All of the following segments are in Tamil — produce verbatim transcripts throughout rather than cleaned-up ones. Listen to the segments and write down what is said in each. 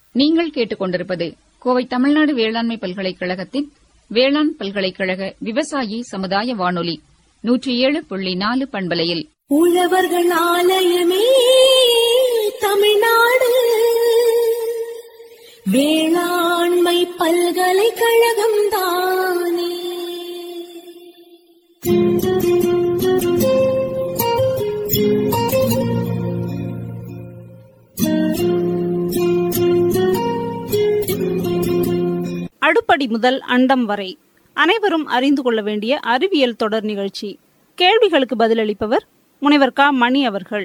நீங்கள் கேட்டுக்கொண்டிருப்பது கோவை தமிழ்நாடு வேளாண்மை பல்கலைக்கழகத்தின் வேளாண் பல்கலைக்கழக விவசாயி சமுதாய வானொலி நூற்றி ஏழு புள்ளி நாலு பண்பலையில் உழவர்கள் ஆலயமே தமிழ்நாடு வேளாண்மை பல்கலைக்கழகம் தானே. அடுப்படி முதல் அண்டம் வரை அனைவரும் அறிந்து கொள்ள வேண்டிய அறிவியல் தொடர் நிகழ்ச்சி. கேள்விகளுக்கு பதிலளிப்பவர் முனைவர் க மணி அவர்கள்.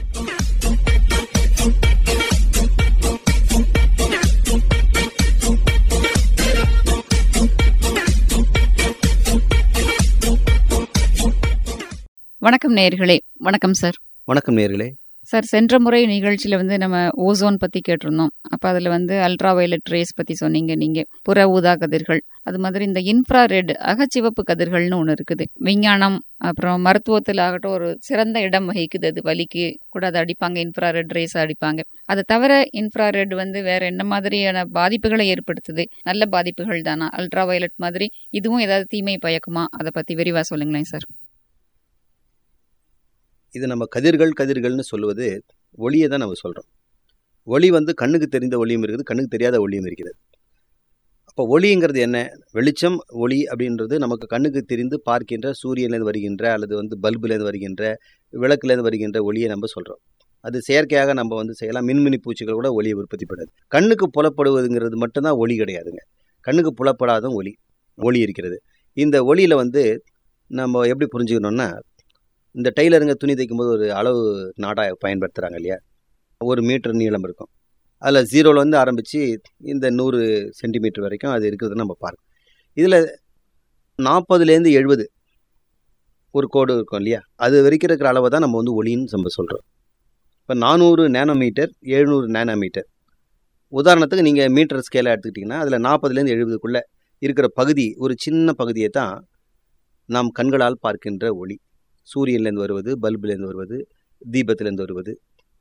வணக்கம் நேயர்களே. வணக்கம் சார். வணக்கம் நேயர்களே. சார், சென்ற முறை நிகழ்ச்சியில வந்து நம்ம ஓசோன் பத்தி கேட்டிருந்தோம். அப்ப அதுல வந்து அல்ட்ரா வயலட் ரேஸ் பத்தி சொன்னீங்க நீங்க, புற ஊதா கதிர்கள். அது மாதிரி இந்த இன்ஃப்ராரெட் அகச்சிவப்பு கதிர்கள்னு ஒண்ணு இருக்குது. விஞ்ஞானம் அப்புறம் மருத்துவத்தில் ஆகட்டும் ஒரு சிறந்த இடம் வகிக்குது. அது வலிக்கு கூட அதை அடிப்பாங்க, இன்ஃப்ராரெட் ரேஸ் அடிப்பாங்க. அதை தவிர இன்ஃப்ராரெட் வந்து வேற என்ன மாதிரியான பாதிப்புகளை ஏற்படுத்துது? நல்ல பாதிப்புகள் தானா? அல்ட்ரா வயலட் மாதிரி இதுவும் ஏதாவது தீமை பயக்குமா? அதை பத்தி விரிவா சொல்லுங்களேன் சார். இது நம்ம கதிர்கள் கதிர்கள்னு சொல்லுவது ஒளியை தான் நம்ம சொல்கிறோம். ஒளி வந்து கண்ணுக்கு தெரிந்த ஒளியும் இருக்குது, கண்ணுக்கு தெரியாத ஒளியும் இருக்கிறது. அப்போ ஒளிங்கிறது என்ன? வெளிச்சம், ஒளி அப்படின்றது நமக்கு கண்ணுக்கு தெரிந்து பார்க்கின்ற சூரியன்லேருந்து வருகின்ற அல்லது வந்து பல்புலேருந்து வருகின்ற விளக்குலேருந்து வருகின்ற ஒளியை நம்ம சொல்கிறோம். அது செயற்கையாக நம்ம வந்து செய்யலாம். மின்மினி பூச்சிகள் கூட ஒளியை உற்பத்தி பண்ணாது. கண்ணுக்கு புலப்படுவதுங்கிறது மட்டும்தான் ஒளி கிடையாதுங்க. கண்ணுக்கு புலப்படாத ஒளி ஒளி இருக்கிறது. இந்த ஒளியில் வந்து நம்ம எப்படி புரிஞ்சுக்கணுன்னா, இந்த டெய்லருங்க துணி தைக்கும்போது ஒரு அளவு நாடாக பயன்படுத்துகிறாங்க இல்லையா? ஒரு மீட்டர் நீளம் இருக்கும். அதில் ஜீரோவில் வந்து ஆரம்பித்து இந்த நூறு சென்டிமீட்டர் வரைக்கும் அது இருக்கிறது நம்ம பார்க்கணும். இதில் நாற்பதுலேருந்து எழுபது ஒரு கோடு இருக்கும் இல்லையா? அது வரைக்கும் இருக்கிற அளவை தான் நம்ம வந்து ஒளின்னு நம்ம சொல்கிறோம். இப்போ நானூறு நேனோமீட்டர், எழுநூறு நேனோமீட்டர். உதாரணத்துக்கு நீங்கள் மீட்டர் ஸ்கேலாக எடுத்துக்கிட்டிங்கன்னா அதில் நாற்பதுலேருந்து எழுபதுக்குள்ளே இருக்கிற பகுதி, ஒரு சின்ன பகுதியை தான் நாம் கண்களால் பார்க்கின்ற ஒளி. சூரியன்லேருந்து வருவது, பல்புலேருந்து வருவது, தீபத்துலேருந்து வருவது.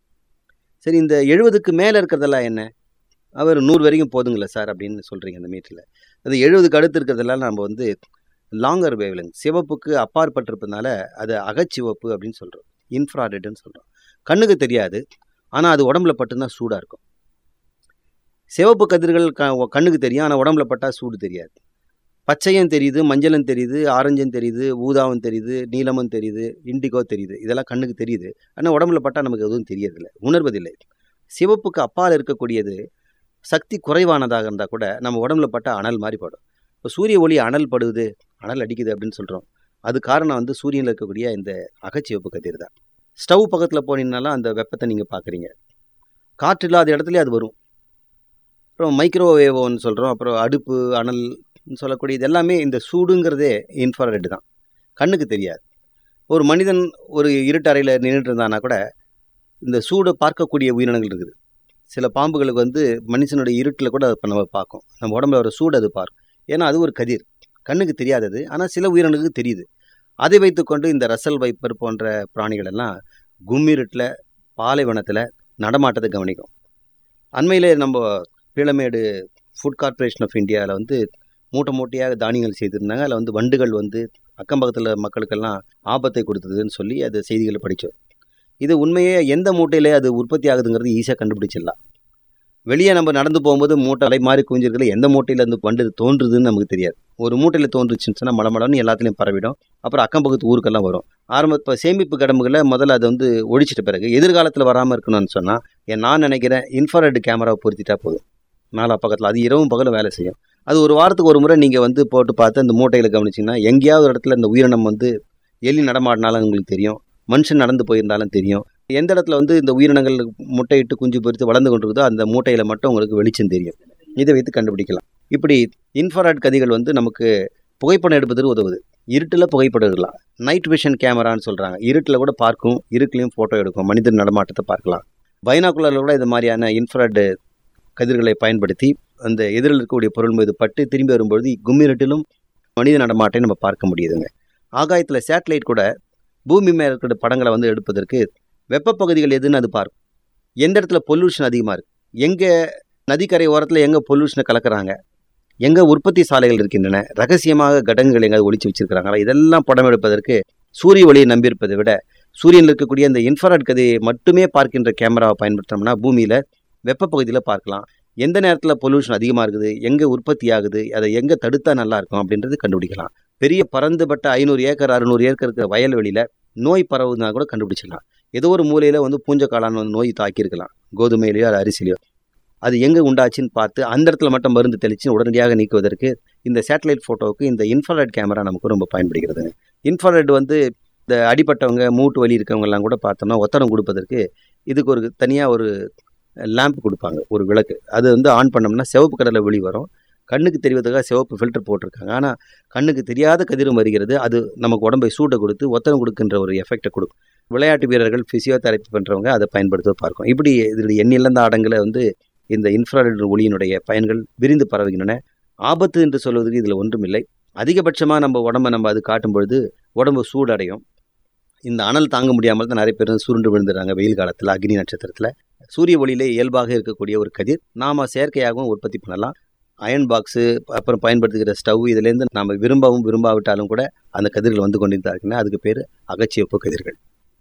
சரி, இந்த எழுபதுக்கு மேலே இருக்கிறதெல்லாம் என்ன? அவர் நூறு வரைக்கும் போதுங்களா சார் அப்படின்னு சொல்கிறீங்க அந்த மீட்டரில். அது எழுபதுக்கு அடுத்து இருக்கிறதெல்லாம் நம்ம வந்து லாங்கர் வேவ்லெங்த், சிவப்புக்கு அப்பாற்பட்டிருப்பதுனால அது அகச்சிவப்பு அப்படின்னு சொல்கிறோம், இன்ஃப்ராரெட்னு சொல்கிறோம். கண்ணுக்கு தெரியாது, ஆனால் அது உடம்புல பட்டுனா சூடாக இருக்கும். சிவப்பு கதிர்கள் க கண்ணுக்கு தெரியும், ஆனால் உடம்புல பட்டால் சூடு தெரியாது. பச்சையும் தெரியுது, மஞ்சளும் தெரியுது, ஆரஞ்சும் தெரியுது, ஊதாவும் தெரியுது, நீலமும் தெரியுது, இண்டிகோ தெரியுது. இதெல்லாம் கண்ணுக்கு தெரியுது, ஆனால் உடம்புல பட்டால் நமக்கு எதுவும் தெரியறதில்லை, உணர்வதில்லை. சிவப்புக்கு அப்பால் இருக்கக்கூடியது சக்தி குறைவானதாக இருந்தால் கூட நம்ம உடம்புல பட்டால் அனல் மாதிரி படும். இப்போ சூரிய ஒளி அனல் படுது, அனல் அடிக்குது அப்படின்னு சொல்கிறோம். அது காரணம் வந்து சூரியனில் இருக்கக்கூடிய இந்த அகச்சிவப்பு கதிர் தான். ஸ்டவ் பக்கத்தில் போனீங்கனாலும் அந்த வெப்பத்தை நீங்கள் பார்க்குறீங்க. காற்று இல்லாத இடத்துலேயே அது வரும். அப்புறம் மைக்ரோவேவ்னு சொல்கிறோம். அப்புறம் அடுப்பு, அனல் சொல்லக்கூடியது எல்லாமே இந்த சூடுங்கிறதே இன்ஃப்ராரெட் தான், கண்ணுக்கு தெரியாது. ஒரு மனிதன் ஒரு இருட்டறையில் நின்றுட்டு இருந்தானா கூட இந்த சூடை பார்க்கக்கூடிய உயிரினங்கள் இருக்குது. சில பாம்புகளுக்கு வந்து மனுஷனுடைய இருட்டில் கூட அதை நம்ம பார்க்கும். நம்ம உடம்புல ஒரு சூடு அது பார்க்கும். ஏன்னா அது ஒரு கதிர், கண்ணுக்கு தெரியாதது, ஆனால் சில உயிரினங்களுக்கு தெரியுது. அதை வைத்துக்கொண்டு இந்த ரசல் வைப்பர் போன்ற பிராணிகள் எல்லாம் கும்மிருட்டில் பாலைவனத்தில் நடமாட்டத்தை கவனிக்கும். அண்மையிலே நம்ம பீளமேடு ஃபுட் கார்ப்பரேஷன் ஆஃப் இந்தியாவில் வந்து மூட்டை மூட்டையாக தானியங்கள் செய்திருந்தாங்க. அதில் வந்து வண்டுகள் வந்து அக்கம் பக்கத்தில் மக்களுக்கெல்லாம் ஆபத்தை கொடுத்ததுன்னு சொல்லி அது செய்திகளை படித்தோம். இது உண்மையே எந்த மூட்டையிலே அது உற்பத்தி ஆகுதுங்கிறது ஈஸியாக கண்டுபிடிச்சிடலாம். வெளியே நம்ம நடந்து போகும்போது மூட்டை அலை மாதிரி குவிஞ்சிருக்கல எந்த மூட்டையில் இருந்து வண்டு தோன்றுதுன்னு நமக்கு தெரியாது. ஒரு மூட்டையில் தோன்றுச்சுன்னு சொன்னால் மலமளன்னு எல்லாத்துலேயும் பரவிடும். அப்புறம் அக்கம் பக்கத்து ஊருக்கெல்லாம் வரும். ஆரம்ப இப்போ சேமிப்பு கடம்புகளை முதல்ல அதை வந்து ஒழிச்சிட்ட பிறகு எதிர்காலத்தில் வராமல் இருக்கணும்னு சொன்னால் ஏன் நான் நினைக்கிறேன் இன்ஃப்ராரெட் கேமராவை பொருத்திட்டா போதும். நாலா பக்கத்தில் அது இரவும் பகலும் வேலை செய்யும். அது ஒரு வாரத்துக்கு ஒரு முறை நீங்கள் வந்து போட்டு பார்த்து அந்த மூட்டையில் கவனிச்சிங்கன்னா எங்கேயாவது ஒரு இடத்துல இந்த உயிரினம் வந்து எலி நடமாடினாலும் உங்களுக்கு தெரியும், மனுஷன் நடந்து போயிருந்தாலும் தெரியும். எந்த இடத்துல வந்து இந்த உயிரினங்கள் முட்டையிட்டு குஞ்சு பொறித்து வளர்ந்து கொண்டிருக்குதோ அந்த மூட்டையில் மட்டும் உங்களுக்கு வெளிச்சம் தெரியும். இதை வைத்து கண்டுபிடிக்கலாம். இப்படி இன்ஃப்ராரெட் கதிர்கள் வந்து நமக்கு புகைப்படம் எடுப்பதற்கு உதவுது. இருட்டில் புகைப்படம் எடுக்கலாம். நைட் விஷன் கேமரான்னு சொல்கிறாங்க. இருட்டில் கூட பார்க்கும், இருட்டிலையும் ஃபோட்டோ எடுக்கும், மனிதன் நடமாட்டத்தை பார்க்கலாம். பைனாக்குலரில் கூட இது மாதிரியான இன்ஃப்ராரெட் கதிர்களை பயன்படுத்தி அந்த எதிரில் இருக்கக்கூடிய பொருள் மீது பட்டு திரும்பி வரும்பொழுது கும்மிருட்டிலும் மனித நடமாட்டை நம்ம பார்க்க முடியுதுங்க. ஆகாயத்தில் சேட்டலைட் கூட பூமி மேலே இருக்கிற படங்களை வந்து எடுப்பதற்கு வெப்ப பகுதிகள் எதுன்னு அது பார்க்கும். எந்த இடத்துல பொல்யூஷன் அதிகமாக இருக்குது, எங்கே நதிக்கரை ஓரத்தில் எங்கே பொல்யூஷனை கலக்கிறாங்க, எங்கே உற்பத்தி சாலைகள் இருக்கின்றன, ரகசியமாக கடன்கள் எங்கே ஒழிச்சு வச்சிருக்கிறாங்களா, இதெல்லாம் படம் எடுப்பதற்கு சூரிய ஒளியை நம்பியிருப்பதை விட சூரியனில் இருக்கக்கூடிய இந்த இன்ஃப்ராரெட் கதிரை மட்டுமே பார்க்கின்ற கேமராவை பயன்படுத்தினோம்னா பூமியில் வெப்ப பகுதியில் பார்க்கலாம். எந்த நேரத்தில் பொல்யூஷன் அதிகமாக இருக்குது, எங்கே உற்பத்தி ஆகுது, அதை எங்கே தடுத்தா நல்லா இருக்கும் அப்படின்றது கண்டுபிடிக்கலாம். பெரிய பறந்துபட்ட ஐநூறு ஏக்கர் அறுநூறு ஏக்கர் இருக்கிற வயல்வெளியில் நோய் பரவுதுனா கூட கண்டுபிடிச்சிடலாம். ஏதோ ஒரு மூலையில் வந்து பூஞ்சக்காளான் வந்து நோய் தாக்கியிருக்கலாம், கோதுமையிலையோ அது அரிசிலையோ. அது எங்கே உண்டாச்சுன்னு பார்த்து அந்த இடத்துல மட்டும் மருந்து தெளித்து உடனடியாக நீக்குவதற்கு இந்த சேட்டலைட் ஃபோட்டோவுக்கு இந்த இன்ஃப்ராரெட் கேமரா நமக்கு ரொம்ப பயன்படுகிறது. இன்ஃப்ராரெட் வந்து இந்த அடிப்பட்டவங்க, மூட்டு வலி இருக்கவங்கெல்லாம் கூட பார்த்தோம்னா ஒத்தடம் கொடுப்பதற்கு இதுக்கு ஒரு தனியாக ஒரு லேம்ப் கொடுப்பாங்க, ஒரு விளக்கு. அது வந்து ஆன் பண்ணோம்னா சிவப்பு கடலை வெளி வரும். கண்ணுக்கு தெரிவதற்காக சிவப்பு ஃபில்டர் போட்டிருக்காங்க. ஆனால் கண்ணுக்கு தெரியாத கதிரும் வருகிறது. அது நமக்கு உடம்பை சூட்டை கொடுத்து ஒத்தடம் கொடுக்கின்ற ஒரு எஃபெக்டை கொடுக்கும். விளையாட்டு வீரர்கள், ஃபிசியோதெரப்பி பண்ணுறவங்க அதை பயன்படுத்த பார்க்கும். இப்படி இதனுடைய எண்ணிலந்த ஆடங்களை வந்து இந்த இன்ஃப்ராரெட் ஒளியினுடைய பயன்கள் விரிந்து பரவுகின்றன. ஆபத்து என்று சொல்வதற்கு இதில் ஒன்றும் இல்லை. அதிகபட்சமாக நம்ம உடம்பை நம்ம அது காட்டும் பொழுது உடம்பு சூடடையும். இந்த அனல் தாங்க முடியாமல் தான் நிறைய பேர் சுருண்டு விழுந்துடுறாங்க வெயில் காலத்தில், அக்னி நட்சத்திரத்தில். சூரிய ஒளியிலே இயல்பாக இருக்கக்கூடிய ஒரு கதிர் நாம் செயற்கையாகவும் உற்பத்தி பண்ணலாம். அயன் பாக்ஸு, அப்புறம் பயன்படுத்துகிற ஸ்டவ், இதுலேருந்து நாம் விரும்பவும் விரும்பாவிட்டாலும் கூட அந்த கதிர்கள் வந்து கொண்டிருந்தாருக்குன்னா அதுக்கு பேர் அகச்சிவப்பு கதிர்கள்.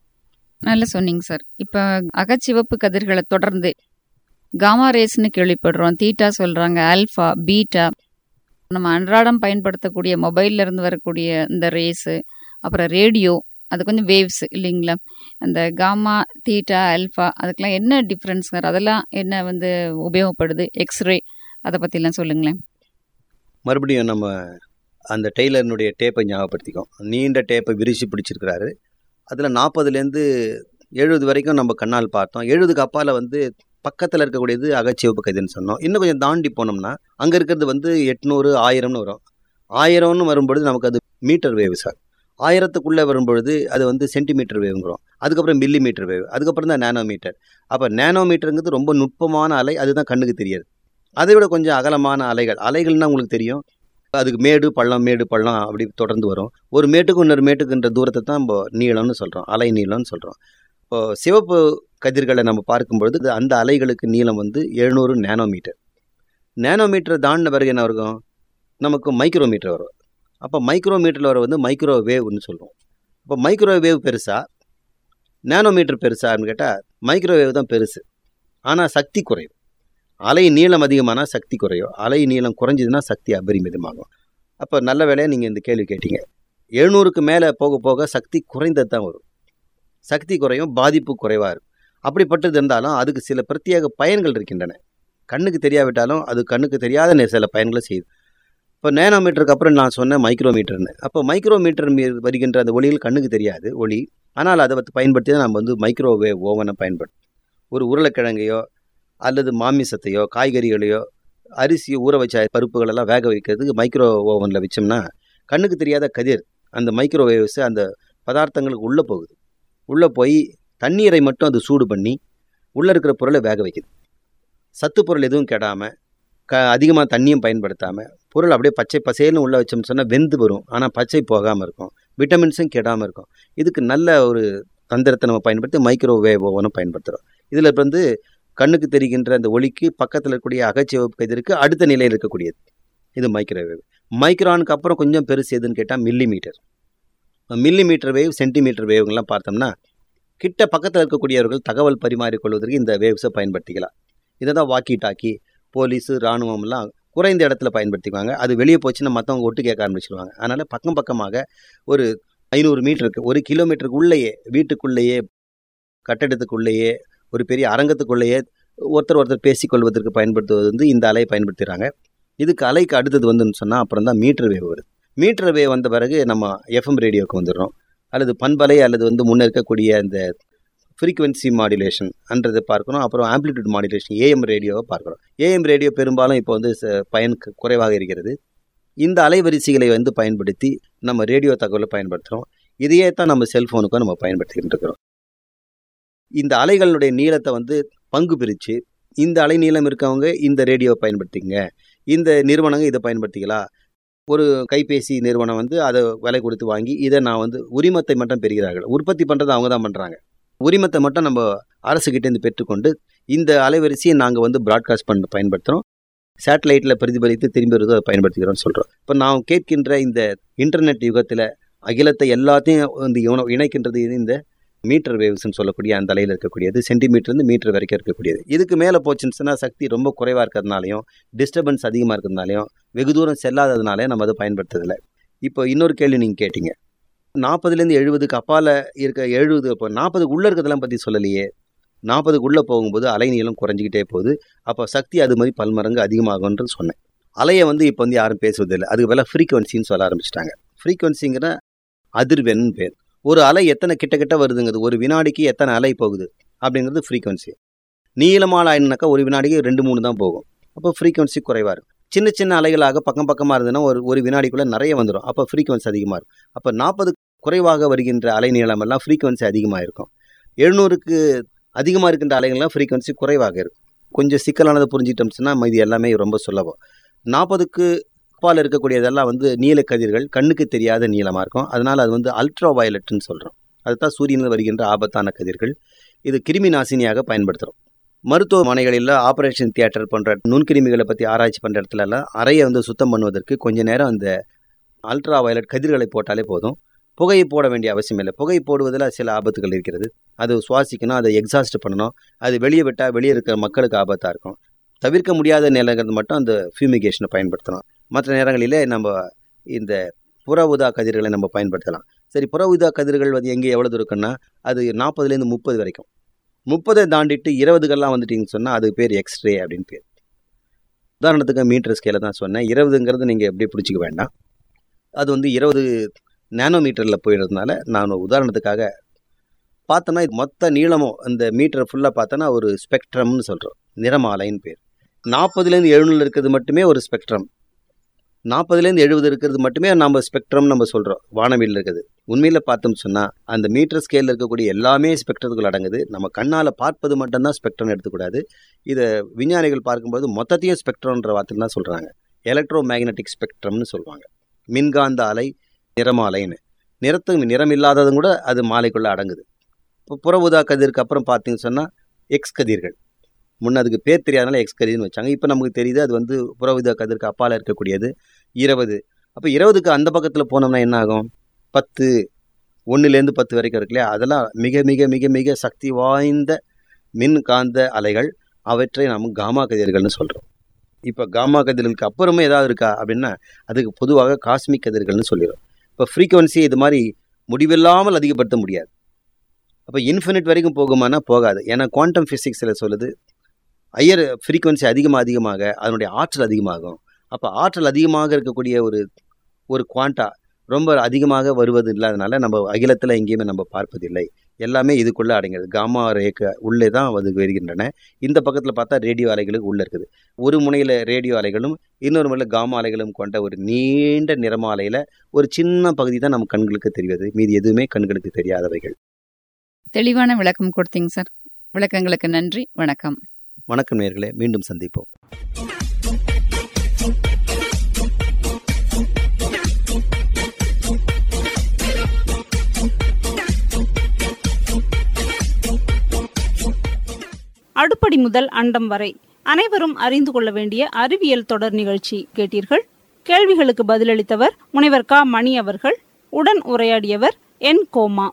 நல்லா சொன்னீங்க சார். இப்போ அகச்சிவப்பு கதிர்களை தொடர்ந்து காமா ரேஸ்ன்னு கேள்விப்படுறோம், தீட்டா சொல்கிறாங்க, ஆல்ஃபா, பீட்டா. நம்ம அன்றாடம் பயன்படுத்தக்கூடிய மொபைல்ல இருந்து வரக்கூடிய இந்த ரேஸு, அப்புறம் ரேடியோ, அது கொஞ்சம் வேவ்ஸ் இல்லைங்களா? அந்த காமா, தீட்டா, ஆல்ஃபா அதுக்கெல்லாம் என்ன டிஃப்ரென்ஸ் சார்? அதெல்லாம் என்ன வந்து உபயோகப்படுது? எக்ஸ்ரே அதை பற்றிலாம் சொல்லுங்களேன். மறுபடியும் நம்ம அந்த டெய்லர்னுடைய டேப்பை ஞாபகப்படுத்திக்கோம். நீண்ட டேப்பை விரிச்சு பிடிச்சிருக்கிறாரு. அதில் நாற்பதுலேருந்து எழுபது வரைக்கும் நம்ம கண்ணால் பார்த்தோம். எழுபதுக்கு அப்பால் வந்து பக்கத்தில் இருக்கக்கூடியது அகச்சிவப்பு கதிர்னு சொன்னோம். இன்னும் கொஞ்சம் தாண்டி போனோம்னா அங்கே இருக்கிறது வந்து எட்நூறு ஆயிரம்னு வரும். ஆயிரம்னு வரும்பொழுது நமக்கு அது மீட்டர் வேவ் சார். ஆயிரத்துக்குள்ளே வரும்பொழுது அது வந்து சென்டிமீட்டர் வேவுங்கிறோம். அதுக்கப்புறம் மில்லி மீட்டர் வேவ், அதுக்கப்புறம் தான் நேனோ மீட்டர். அப்போ நேனோ மீட்டருங்கிறது ரொம்ப நுட்பமான அலை, அதுதான் கண்ணுக்கு தெரியாது. அதை விட கொஞ்சம் அகலமான அலைகள், அலைகள்னால் உங்களுக்கு தெரியும், அதுக்கு மேடு பள்ளம் மேடு பள்ளம் அப்படி தொடர்ந்து வரும். ஒரு மேட்டுக்கு இன்னொரு மேட்டுக்குன்ற தூரத்தை தான் நம்ம நீளம்னு சொல்கிறோம், அலை நீளம்னு சொல்கிறோம். இப்போ சிவப்பு கதிர்களை நம்ம பார்க்கும்பொழுது அந்த அலைகளுக்கு நீளம் வந்து எழுநூறு நேனோமீட்டர். நேனோமீட்டர் தாண்டின பிறகு என்ன இருக்கும், நமக்கு மைக்ரோமீட்டர் வரும். அப்போ மைக்ரோமீட்டரில் வர வந்து மைக்ரோ வேவ்னு சொல்லுவோம். இப்போ மைக்ரோ வேவ் பெருசா நேனோமீட்டர் பெருசான்னு கேட்டால் மைக்ரோவேவ் தான் பெருசு, ஆனால் சக்தி குறைவு. அலை நீளம் அதிகமானால் சக்தி குறையும், அலை நீளம் குறைஞ்சதுன்னா சக்தி அபரிமிதமாகும். அப்போ நல்ல வேளையாக நீங்கள் இந்த கேள்வி கேட்டீங்க. எழுநூறுக்கு மேலே போக போக சக்தி குறைந்தது தான் வரும், சக்தி குறையும், பாதிப்பு குறைவாக இருக்கும். அப்படிப்பட்டது இருந்தாலும் அதுக்கு சில பிரத்யேக பயன்கள் இருக்கின்றன. கண்ணுக்கு தெரியாவிட்டாலும் அது கண்ணுக்கு தெரியாத சில பயன்களை செய்யுது. இப்போ நேனோமீட்டருக்கு அப்புறம் நான் சொன்னேன் மைக்ரோமீட்டர்னு. அப்போ மைக்ரோமீட்டர் வருகின்ற அந்த ஒளிகள் கண்ணுக்கு தெரியாது ஒளி, ஆனால் அதை பயன்படுத்தி தான் நம்ம வந்து மைக்ரோவேவ் ஓவனை பயன்படுத்தும். ஒரு உருளைக்கிழங்கையோ அல்லது மாமிசத்தையோ காய்கறிகளையோ அரிசியோ ஊற வச்ச பருப்புகளெல்லாம் வேக வைக்கிறதுக்கு மைக்ரோ ஓவனில் வச்சோம்னா கண்ணுக்கு தெரியாத கதிர் அந்த மைக்ரோவேவ்ஸு அந்த பதார்த்தங்களுக்கு உள்ளே போகுது. உள்ளே போய் தண்ணீரை மட்டும் அது சூடு பண்ணி உள்ளே இருக்கிற பொருளை வேக வைக்குது. சத்து பொருள் எதுவும் கெடாமல், க அதிகமாக தண்ணியும் பயன்படுத்தாமல் பொருள் அப்படியே பச்சை பசேல்னு உள்ளே வச்சோம்னு சொன்னால் வெந்து வரும், ஆனால் பச்சை போகாமல் இருக்கும், விட்டமின்ஸும் கெடாமல் இருக்கும். இதுக்கு நல்ல ஒரு தந்திரத்தை நம்ம பயன்படுத்தி மைக்ரோவேவ் ஓவனும் பயன்படுத்துகிறோம். இதில் இப்போ வந்து கண்ணுக்கு தெரிகின்ற அந்த ஒளிக்கு பக்கத்தில் இருக்கக்கூடிய அகச்சிவப்பு கதிருக்கு அடுத்த நிலையில் இருக்கக்கூடியது இது மைக்ரோவேவ். மைக்ரானுக்கு அப்புறம் கொஞ்சம் பெருசு எதுன்னு கேட்டால் milli metre. Milli metre wave, centimetre வேவ்ங்கெல்லாம் பார்த்தோம்னா கிட்ட பக்கத்தில் இருக்கக்கூடியவர்கள் தகவல் பரிமாறிக்கொள்வதற்கு இந்த வேவ்ஸை பயன்படுத்திக்கலாம். இதை தான் வாக்கி டாக்கி போலீஸு இராணுவம்லாம் குறைந்த இடத்துல பயன்படுத்திக்குவாங்க. அது வெளியே போச்சுன்னா மற்றவங்க ஒட்டு கேட்க ஆரம்பிச்சிடுவாங்க. அதனால் பக்கம் பக்கமாக ஒரு ஐநூறு மீட்டருக்கு, ஒரு கிலோமீட்டருக்கு உள்ளேயே, வீட்டுக்குள்ளேயே, கட்டடத்துக்குள்ளேயே, ஒரு பெரிய அரங்கத்துக்குள்ளேயே ஒருத்தர் ஒருத்தர் பேசிக்கொள்வதற்கு பயன்படுத்துவது வந்து இந்த அலையை பயன்படுத்துகிறாங்க. இதுக்கு அலைக்கு அடுத்தது வந்துன்னு சொன்னால் அப்புறம் தான் மீட்டர் வேவ் வருது. மீட்டர் வேவ் வந்த பிறகு நம்ம எஃப்எம் ரேடியோவுக்கு வந்துடுறோம், அல்லது பண்பலை, அல்லது வந்து முன்னே இருக்கக்கூடிய அந்த ஃப்ரீக்வன்சி மாடுலேஷன் அன்றதை பார்க்குறோம். அப்புறம் ஆம்ப்ளிடியூட் மாடுலேஷன் ஏஎம் ரேடியோவை பார்க்குறோம். ஏஎம் ரேடியோ பெரும்பாலும் இப்போ வந்து பயன் குறைவாக இருக்கிறது. இந்த அலைவரிசைகளை வந்து பயன்படுத்தி நம்ம ரேடியோ தகவலை பயன்படுத்துகிறோம். இதையே தான் நம்ம செல்ஃபோனுக்கும் நம்ம பயன்படுத்திக்கிட்டு இருக்கிறோம். இந்த அலைகளுடைய நீளத்தை வந்து பங்கு பிரித்து இந்த அலை நீளம் இருக்கவங்க இந்த ரேடியோவை பயன்படுத்திங்க, இந்த நிறுவனங்க இதை பயன்படுத்திக்கலாம். ஒரு கைபேசி நிறுவனம் வந்து அதை விலை கொடுத்து வாங்கி இதை நான் வந்து உரிமத்தை மட்டும் பெறுகிறார்கள். உற்பத்தி பண்ணுறது அவங்க தான் பண்ணுறாங்க. உரிமத்தை மட்டும் நம்ம அரசுக்கிட்டேருந்து பெற்றுக்கொண்டு இந்த அலைவரிசையை நாங்கள் வந்து ப்ராட்காஸ்ட் பண்ண பயன்படுத்துகிறோம். சேட்டலைட்டில் பிரதிபலித்து திரும்பி வருவதை அதை பயன்படுத்திக்கிறோம்னு சொல்கிறோம். இப்போ நாம் கேட்கின்ற இந்த இன்டர்நெட் யுகத்தில் அகிலத்தை எல்லாத்தையும் வந்து இவன- இணைக்கின்றது இது இந்த மீட்டர் வேவ்ஸ்ன்னு சொல்லக்கூடிய அந்த அலையில் இருக்கக்கூடியது, சென்டிமீட்டர்லேருந்து மீட்டர் வரைக்கும் இருக்கக்கூடியது. இதுக்கு மேலே போச்சுன்னு சொன்னால் சக்தி ரொம்ப குறைவாக இருக்கிறதுனாலையும் டிஸ்டர்பன்ஸ் அதிகமாக இருக்கிறதுனாலையும் வெகு தூரம் செல்லாததுனாலே நம்ம அதை பயன்படுத்துறதில்ல. இப்போ இன்னொரு கேள்வி நீங்கள் கேட்டீங்க, நாற்பதுலேருந்து எழுபதுக்கு அப்பால் இருக்க எழுபது இப்போ நாற்பதுக்கு உள்ளே இருக்கிறதெல்லாம் பற்றி சொல்லலையே. நாற்பதுக்கு உள்ளே போகும்போது அலைநீளம் குறைஞ்சிக்கிட்டே போகுது. அப்போ சக்தி அது மாதிரி பல்மடங்கு அதிகமாகும்ன்றது சொன்னேன். அலையை வந்து இப்போ வந்து யாரும் பேசுவதில்லை, அதுக்கு பதிலாக ஃப்ரீக்வன்சின்னு சொல்ல ஆரம்பிச்சிட்டாங்க. ஃப்ரீக்வன்சிங்கிற அதிர்வெண் பேர். ஒரு அலை எத்தனை கிட்ட கிட்ட வருதுங்கிறது, ஒரு வினாடிக்கு எத்தனை அலை போகுது அப்படிங்கிறது ஃப்ரீக்வன்சி. நீளமான அலைனாக்கா ஒரு வினாடிக்கு ரெண்டு மூணு தான் போகும், அப்போ ஃப்ரீக்வன்சி குறைவாக இருக்கும். சின்ன சின்ன அலைகளாக பக்கம் பக்கமாக இருந்ததுன்னா ஒரு ஒரு வினாடிக்குள்ளே நிறைய வந்துடும், அப்போ ஃப்ரீக்வன்சி அதிகமாக இருக்கும். அப்போ நாற்பது குறைவாக வருகின்ற அலை நீளமெல்லாம் ஃப்ரீக்வன்சி அதிகமாக இருக்கும். எழுநூறுக்கு அதிகமாக இருக்கின்ற அலைகள்லாம் ஃப்ரீக்வன்சி குறைவாக இருக்கும். கொஞ்சம் சிக்கலானதை புரிஞ்சிட்டோம்னா இது எல்லாமே ரொம்ப சுலபம். நாற்பதுக்கு அப்பால் இருக்கக்கூடியதெல்லாம் வந்து நீலக்கதிர்கள், கண்ணுக்கு தெரியாத நீளமாக இருக்கும். அதனால் அது வந்து அல்ட்ரா வயலட்னு சொல்கிறோம். அதுதான் சூரியனில் வருகின்ற ஆபத்தான கதிர்கள். இது கிருமி நாசினியாக பயன்படுத்துகிறோம். மருத்துவமனைகளில் ஆப்ரேஷன் தியேட்டர் போன்ற நுண்கிருமிகளை பற்றி ஆராய்ச்சி பண்ணுற இடத்துல எல்லாம் அறையை வந்து சுத்தம் பண்ணுவதற்கு கொஞ்ச நேரம் அந்த அல்ட்ரா வயலட் கதிர்களை போட்டாலே போதும். புகையை போட வேண்டிய அவசியம் இல்லை. புகை போடுவதில் சில ஆபத்துகள் இருக்கிறது. அது சுவாசிக்கணும், அதை எக்ஸாஸ்ட் பண்ணணும். அது வெளியே விட்டால் வெளியே இருக்கிற மக்களுக்கு ஆபத்தாக இருக்கும். தவிர்க்க முடியாத நிலைங்கிறது மட்டும் அந்த ஃபியூமிகேஷனை பயன்படுத்தணும். மற்ற நேரங்களிலே நம்ம இந்த புற ஊதா கதிர்களை நம்ம பயன்படுத்தலாம். சரி, புற ஊதா கதிர்கள் வந்து எங்கே எவ்வளோ இருக்குன்னா அது நாற்பதுலேருந்து முப்பது வரைக்கும். முப்பதை தாண்டிட்டு இருபதுக்கெல்லாம் வந்துட்டிங்கன்னு சொன்னால் அது பேர் எக்ஸ்ரே அப்படின்னு பேர். உதாரணத்துக்கு மீட்டர் ஸ்கேலை தான் சொன்னேன். இருபதுங்கிறது நீங்கள் எப்படி பிடிச்சிக்க வேண்டாம். அது வந்து இருபது நேனோமீட்டரில் போயிடுறதுனால நான் உதாரணத்துக்காக பார்த்தோன்னா மொத்த நீளமும் அந்த மீட்டர் ஃபுல்லாக பார்த்தோன்னா ஒரு ஸ்பெக்ட்ரம்னு சொல்கிறோம், நிறமாலைன்னு பேர். நாற்பதுலேருந்து எழுநூறு இருக்கிறது மட்டுமே ஒரு ஸ்பெக்ட்ரம். நாற்பதுலேருந்து எழுபது இருக்கிறது மட்டுமே நம்ம ஸ்பெக்ட்ரம் நம்ம சொல்கிறோம், வானவியில் இருக்குது. உண்மையில் பார்த்தோம்னு சொன்னால் அந்த மீட்டர் ஸ்கேலில் இருக்கக்கூடிய எல்லாமே ஸ்பெக்ட்ரத்துக்குள் அடங்குது. நம்ம கண்ணால் பார்ப்பது மட்டும்தான் ஸ்பெக்ட்ரம் எடுத்துக்கூடாது. இதை விஞ்ஞானிகள் பார்க்கும்போது மொத்தத்தையும் ஸ்பெக்ட்ரம்ன்ற வார்த்தை தான் சொல்கிறாங்க. எலக்ட்ரோ மேக்னட்டிக் ஸ்பெக்ட்ரம்னு சொல்லுவாங்க. மின்காந்த அலை, நிறமாலைன்னு. நிறத்து நிறம் இல்லாததும் கூட அது மாலைக்குள்ளே அடங்குது. இப்போ புற ஊதா கதிருக்கு அப்புறம் பார்த்தீங்கன்னு சொன்னால் எக்ஸ் கதிர்கள். முன்ன அதுக்கு பேர் தெரியாதனால எக்ஸ் கதிர்னு வச்சாங்க. இப்போ நமக்கு தெரியுது அது வந்து புற ஊதா கதிருக்கு அப்பால் இருக்கக்கூடியது இருபது. அப்போ இருபதுக்கு அந்த பக்கத்தில் போனோம்னா என்ன ஆகும்? பத்து, ஒன்றுலேருந்து பத்து வரைக்கும் இருக்கு இல்லையா, அதெல்லாம் மிக மிக மிக மிக சக்தி வாய்ந்த மின்காந்த அலைகள். அவற்றை நாம் காமா கதிர்கள்னு சொல்கிறோம். இப்போ காமா கதிர்களுக்கு அப்புறமே ஏதாவது இருக்கா அப்படின்னா அதுக்கு பொதுவாக காஸ்மிக் கதிர்கள்னு சொல்லிடும். இப்போ ஃப்ரீக்வன்சி இது மாதிரி முடிவில்லாமல் அதிகப்படுத்த முடியாது. அப்போ இன்ஃபினிட் வரைக்கும் போகுமானா போகாது. ஏன்னா குவாண்டம் ஃபிசிக்ஸில் சொல்லுது ஹையர் ஃப்ரீக்வன்சி அதிகமாக அதிகமாக அதனுடைய ஆற்றல் அதிகமாகும். அப்போ ஆற்றல் அதிகமாக இருக்கக்கூடிய ஒரு ஒரு குவாண்டா ரொம்ப அதிகமாக வருவது இல்லாதனால நம்ம அகிலத்தில் எங்கேயுமே நம்ம பார்ப்பதில்லை. எல்லாமே இதுக்குள்ளே அடங்கிறது. காமா ரேக்கு உள்ளே தான் அது வருகின்றன. இந்த பக்கத்தில் பார்த்தா ரேடியோ அலைகளுக்கு உள்ளே இருக்குது. ஒரு முனையில் ரேடியோ அலைகளும் இன்னொரு முறையில் காமா அலைகளும் கொண்ட ஒரு நீண்ட நிறமாலையில் ஒரு சின்ன பகுதி தான் நம்ம கண்களுக்கு தெரிவது. மீதி எதுவுமே கண்களுக்கு தெரியாதவைகள். தெளிவான விளக்கம் கொடுத்தீங்க சார். விளக்கங்களுக்கு நன்றி. வணக்கம். வணக்கம் நேயர்களே, மீண்டும் சந்திப்போம். அடுப்படி முதல் அண்டம் வரை அனைவரும் அறிந்து கொள்ள வேண்டிய அறிவியல் தொடர் நிகழ்ச்சி கேட்டீர்கள். கேள்விகளுக்கு பதிலளித்தவர் முனைவர் க மணி அவர்கள். உடன் உரையாடியவர் என் கோமா.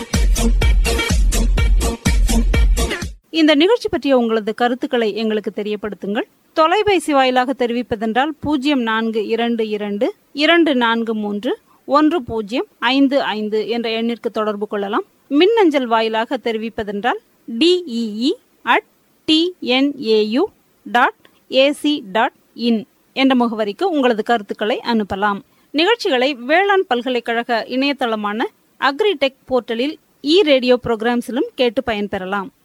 இந்த நிகழ்ச்சி பற்றிய உங்களது கருத்துக்களை எங்களுக்கு தெரியப்படுத்துங்கள். தொலைபேசி வாயிலாக தெரிவிப்பதென்றால் பூஜ்ஜியம் நான்கு இரண்டு இரண்டு இரண்டு நான்கு மூன்று ஒன்று பூஜ்ஜியம் ஐந்து ஐந்து என்ற எண்ணிற்கு தொடர்பு கொள்ளலாம். மின்னஞ்சல் வாயிலாக தெரிவிப்பதென்றால் TEE at TNAU dot ac dot in என்ற முகவரிக்கு உங்களது கருத்துக்களை அனுப்பலாம். நிகழ்ச்சிகளை வேளாண் பல்கலைக்கழக இணையதளமான அக்ரிடெக் போர்ட்டலில் இ ரேடியோ புரோகிராம்ஸிலும் கேட்டு பயன்பெறலாம்.